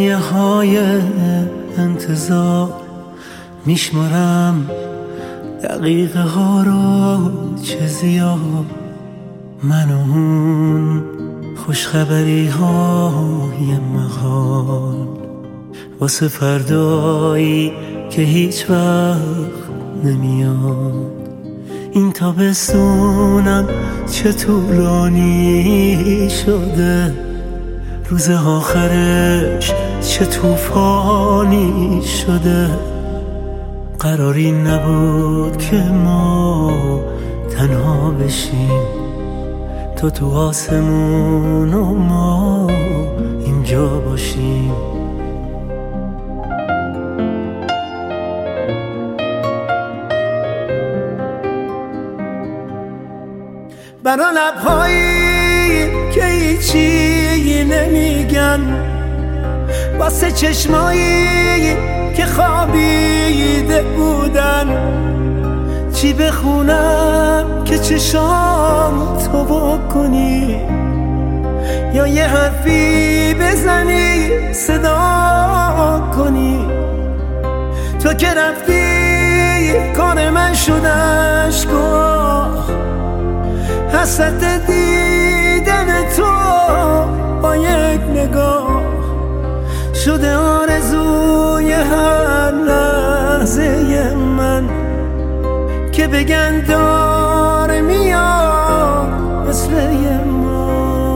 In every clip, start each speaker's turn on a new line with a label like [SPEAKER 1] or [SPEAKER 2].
[SPEAKER 1] ثانیه های انتظار میشمارم دقیقه ها رو چه زیاد، من و اون خوشخبری های محال واسه فردایی که هیچ وقت نمیاد. این تابستونم چه طولانی شده، روز آخرش چه طوفانی شده. قراری نبود که ما تنها بشیم، تو آسمون و ما اینجا باشیم. برا لبهایی که هیچی نمیگن، واسه چشمایی که خوابیده بودن، چی بخونم که چشام تو بکنی، یا یه حرفی بزنی صدا کنی. تو که رفتی کار من شد اشک‌ها، حسرت دیدن تو با یک نگاه شده آرزوی هر لحظه من، که بگن داره میاد مثل ما.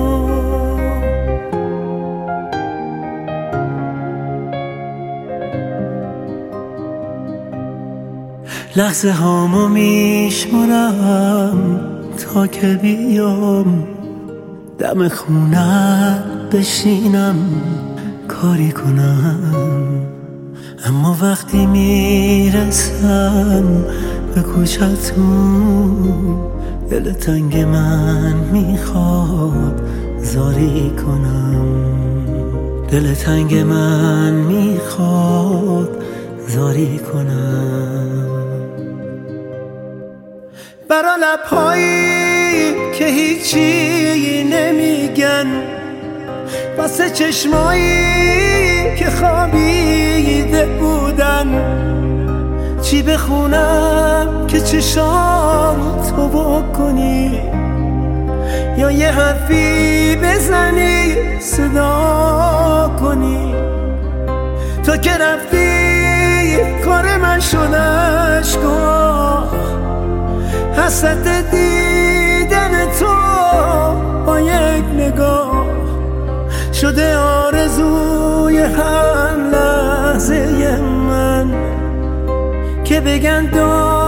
[SPEAKER 1] لحظه هامو میشمارم تا که بیام دم خونه بشینم کاری کنم، اما وقتی میرسم به کوچتون دل تنگ من میخواد زاری کنم، دل تنگ من میخواد زاری کنم. برا لبهایی که هیچی نمیگن، واسه چشمایی که خوابیده بودن، چی بخونم که چشام تو بکنی، یا یه حرفی بزنی صدا کنی. تو که رفتی کار من شد اشک‌ها، حسرت دیدن تو با یک نگاه شده آرزوی هر لحظه من، که بگن